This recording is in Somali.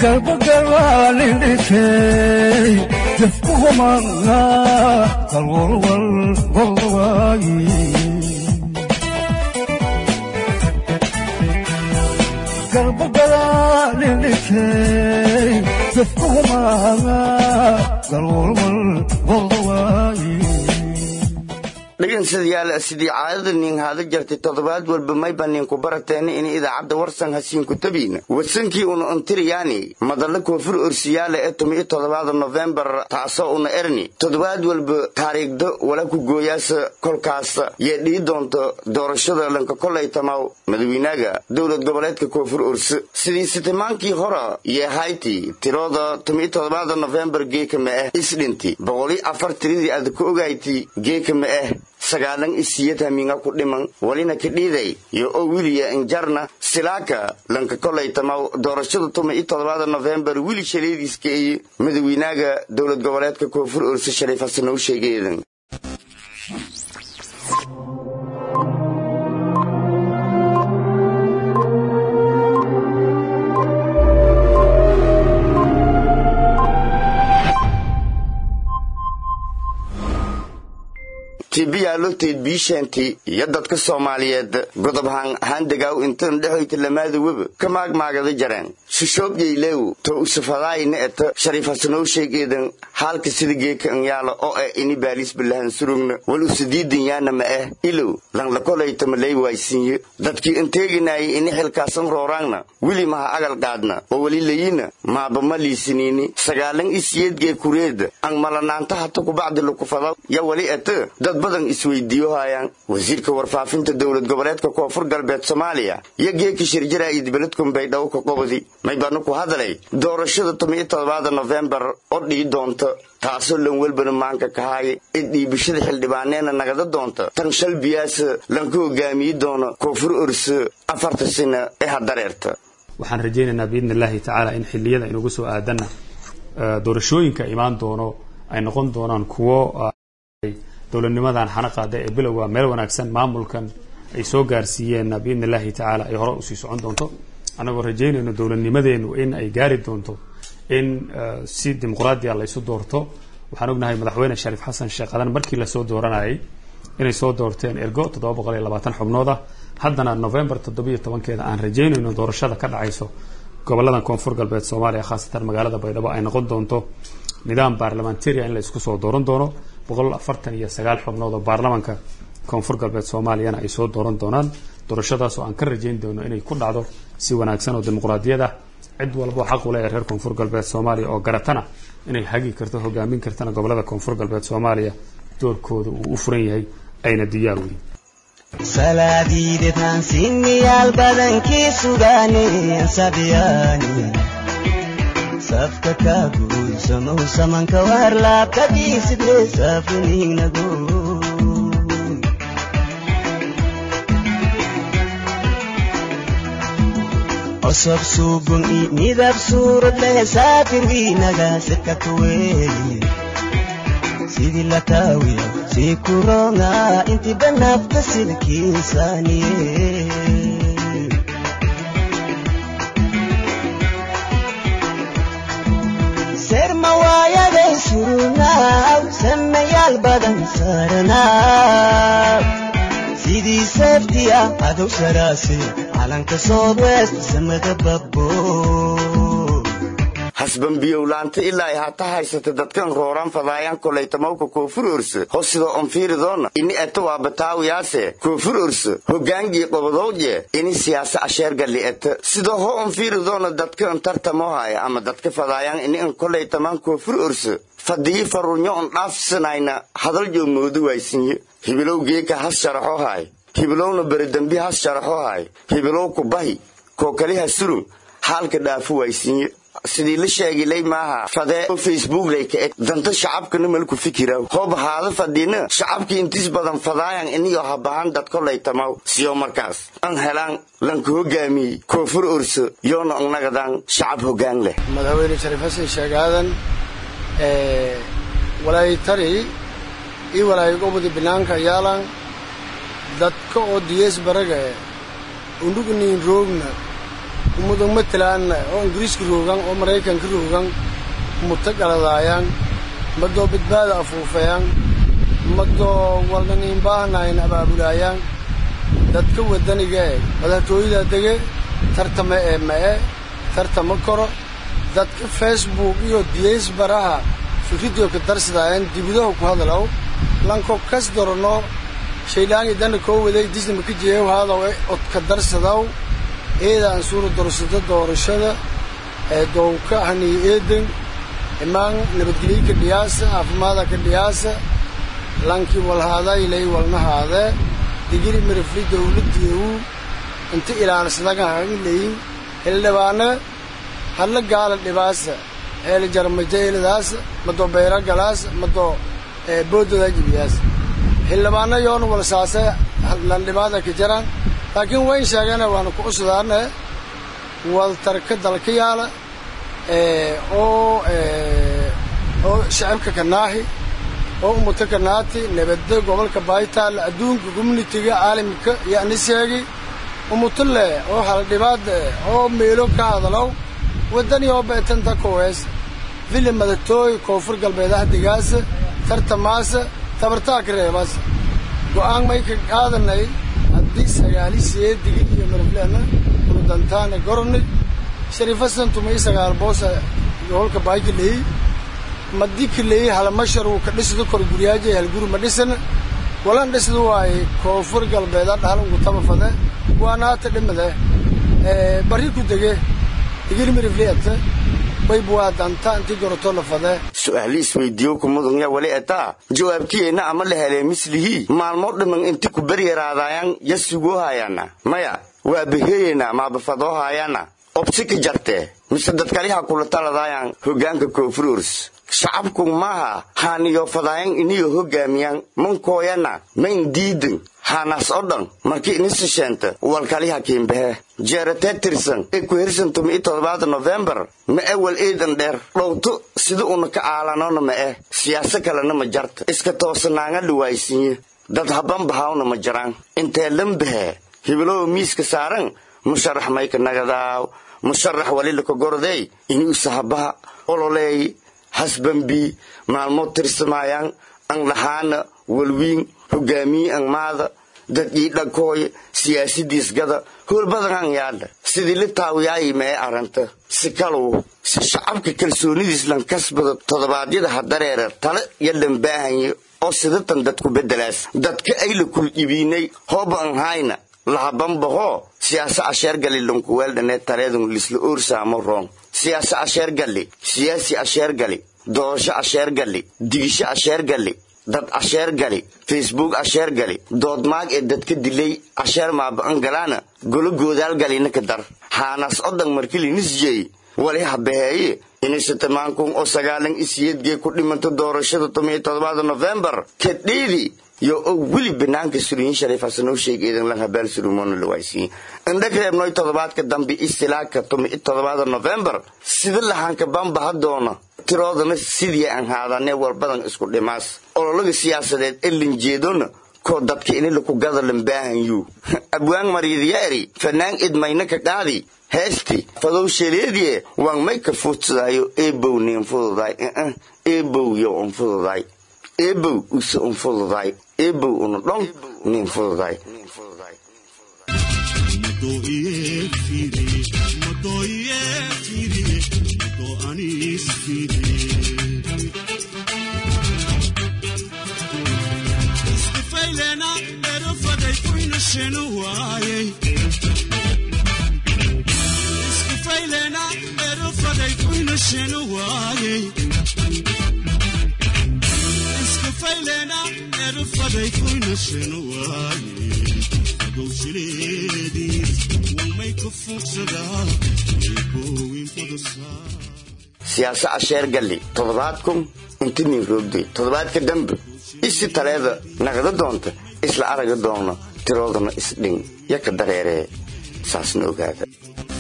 قلبك للكي تفكهما والواي قلبك للكي تفكهما والواي لكن سيدي عادة إن هذا جرت التضباط والبماي بنين كبرتين إن إذا عبد ورسن هسين كتبين وسنكي أنتري يعني مدلك وفر أرسيالة إتمي التضباط نوفمبر تعصون إرني تضباط والبتاريخ ده ولا كجوياس كل كاس يدي دونت دورشة لانك كل يتماو مدويناجا دولة قبلت كوفر أرس سيدي ستمانكي هرا يهايتي ترادا تمي التضباط نوفمبر جيك ماه إسلنتي بقولي أفر تريدي أدكوغايتي جيك ماه sagalan isiyata minga kudimang walina kidhiday iyo wiliya injarna silaka lanka kolay tamaw doorashada tuma 7 November wili shaleediskay madaxweynaha dawlad goboleedka Koonfur Ursi Shariif Xasan oo sheegay تبيا لوتي بيشنتي يدك الصوماليات قطبها هندقاو انتن دهيت لماذا وب كما ماغا جران شوشوب يلو تو سفراي نت شريف حسن oo sheegay halka sidigeek an yaalo oo ini baalis bilahan surugna wal usidiidiyana ma ilo lan la kolay tamalay waysiin dadkii inteeginay in xilkaasan roorangna wili ma agal qaadna oo wali leeyina ma bamaliisiniini sagaalan isiyadge kureed an malanaanta hata ku bacdi lagu fado ya wali ata dad badan isweydiyo hayaan wasiirka warfaafinta dawlad goboleedka Koonfur Galbeed Soomaaliya yageeki shirjira idbaladkum bay dhaw ka qobadi may baan ku hadalay doorashada 17 November oo dhigi doonto taasoo lan walbana maanka ka hay idii bishada xildhibaaneena nagada doonto tan shalbiyaas lan ku hogaamiyi doono Koonfur Ursi 4 sano ee hadareerta waxaan rajaynaynaa biidnillaahi tacaala in xilliyada inagu soo aadana doorashooyinka imaan doono ay noqon doonaan kuwo dawladnimadan xanaqada ee bilowga meel wanaagsan maamulkan ay soo gaarsiiyeen biidnillaahi tacaala ay hore u sii socon doonto anagoo rajaynayno dawladnimadeenu in ay gaari doonto in si dimuqraadiya la isu doorto waxaan ognahay madaxweyne Shariif Xasan Sheekh Aadan markii la soo dooranayay inay soo doorteen ergo 720 xubnooda haddana November 17keeda aan rajaynayno doorashada ka dhacayso gobolada Koonfur Galbeed Soomaaliya khaasatan magaalada Baydhabo ay noqon doonto nidaam parliamentary in la isku soo dooran doono 149 xubnood oo baarlamaanka Koonfur Galbeed Soomaaliya ay soo dooran doonaan doorashadaas oo aan ka rajayn doono inay ku dhacdo si wanaagsan oo dimuqraadiyad ah cid walba xaq u leeyahay reer Koonfur Galbeed Soomaaliya oo garatana inay hagi karto hogaamin kartana gobolada Koonfur Galbeed Soomaaliya doorkooda uu u furan yahay ayna diyaar u yihiin salaadiidan siniyal badankii sugaani sabiyani safka ka guulsamo samanka war laabtadii sidee safniinagu أصب سوبن إنذاب سورة لسافر وينغا سكتوي سيدي لكاوي سيكورونا انت بنفت سلكي ثاني سير موايا دي سرونا سمي البدن سارنا سيدي سفتيا عدو سراسي علنك صوب وست سمد بابو حسبن بيولانت إلا يهاتا هايسة دادكن غوران فضايان كوليتموكو كوفر أرس هو أنفير دون إني أتوا بتاو ياسي كوفر أرس هو جانجي قبضوجي إني سياسة أشير قال لي سيدو هو أنفير دون دادكن ترتموهاي أما دادك فضايان إني أن كوليتمان كوفر أرس فدي فرونيون نافسناينا هذا اليوم مودو ويسيني هبلو جيكا هاس شرحوهاي هبلونا بردنبي هاس شرحوهاي هبلو كوباهي كوكاليها سرو حالك دافو ويسيني sidii la sheegay lay maaha fadee Facebook leeyka danta shacabkana malku fikira hoob haada fadina shacabki intiis badan fadaayan iniyo habahan dad kolay tamaw siyo markaas an helaan lan ku hogaami Koonfur Ursi yoona nagadan shacab hogaan leh madaxweyne Shariif Xasan Sheekh Aadan walay tari ii walay gobodi banaanka yaalan dadka oo diyees baraga undugnin roogna ummadda matalaan oo ingiriiska roogan oo maraykanka roogan mutaqaladayaan madoo badbaada afuufayaan madoo walnanin baahnayn abaabulaayaan dadka wadaniga madaxtooyada dege tartama ee tartama koro dadka Facebook iyo DS baraha fikradiyo ka darsadayaan dibidaha ku hadalaw lanko kas dorno shaylaani dan ko waday disney ma ka jeeyo hada way od ka darsadaw eedan suuro dorsada doorashada ee dowka hani eedan imaan nabadgelyada dhiyaasa afmaada ka dhiyaasa lanki walhaada ilay walnahaada digiri mirfli dawladdu inta ilaa sadaga hayn xildhibaana hal gaal dhibaasa hel jarmajeeladaas mado beera galaas mado boodada jibiyaas xildhibaana yoon wal saasa lan dhibaada ka jiraan laakiin way sheegana waan ku usdaana wal tarka dalka yaala oo shacabka kanaahi oo mutakanaati nabadda gobolka Baytaal adduunka community-ga caalamka yaani sheegay umutule oo hal dhibaada oo meelo ka hadalo wadani oo beetanta kooys filimada tooy koonfur galbeedaha digaasa tartamaasa tabartaa kareebas go'aan may ka qaadanay haddii sagaalisiye digid iyo marflana dantaana gorni sharifasan tumay sagaal boosa gobolka Baydiley madikiley hal masharu ka dhisdo kor guriyaaje hal guri ma dhisan walan dhisdo waay koonfur galbeeda dhalan ku tabafada waana ta dhimada bari ku dege digir mirifleeta bay buwa danta intii goroto la fada su'aalis weydiyo kumudunga wali ata jawaabtiina ama la helay mislihi maalmo dhiman intii ku bariyaraadayaan yasugo hayana maya waa bixiyena ma bafado hayana opsiki jarte mise dadkaliha kula taladayaan hogaanka koonfurus shacabku maaha haaniyo fadayaan iniyo hogaamiyaan mankooyana main diidin hanas odan markii inisheenta walkaliha kiimbahe jeerate tirsan ku hirsan 7 November ma awal eedan dheer dhowto sida uu ka aalanona ma siyaasad kalena ma jarta iska toosanaanga dhuwaysiin dad haban bahaawna ma jiraan intee lambahe hiblo miiska saaran musharax mayka nagadaaw musharax wali la gorday inuu sahabaha ololay hasbanbi maalmo tirsamayaan an lahaana walwiin hogaamiye an maada dadkii dhankooy siyaasadiis gada hool badan yaala sidii la taawiyay ma aranta si kalow si shacabka kalsoonidiis lan kasbado todobaadyada hadareer tale yadan baahanyo oo sidatan dadku bedelaas dadka ay la kul ibinay hooban hayna lahaban baho siyaasa asheer gali lunku weeldane tareedun lisla uursaamo roon siyaasa asheer gali siyaasi asheer gali doosha asheer gali digisha asheer gali dad asheer gali Facebook asheer gali doodmaag ee dadka dilay asheer ma baan galana golo goodaal galina ka dar hanas odan markii nisjay wali habeeyay inisatamaanku oo sagaalan isiyadge ku dhimanto doorashada 7 November kadidi yo wili banaanka surin Shariif Xasan oo sheegay la habal surumoon la waysi indhagreeb nooy todobaadka dambi istilaaka 7 November sida lahanka bamba hadoona tiroodana sidii aan haadane war badan isku dhimaas ololaga siyaasadeed ilin jeedona ko dadka in la ku gadalan baahan yu abwaan mariidiyari fanaan idmayna ka qaadi heesti fadow sheleedie waan may ka fuudsaayo eebownin fududay eebow yo on fududay eebow uso on fududay eebow on dhon nin fududay siyaasa asheer gali todobaadkum intii nin roogday todobaadka dambe isi taleeda naqada doonta isla araga doona tiroodana isdhin yaka dareere saasna ogaada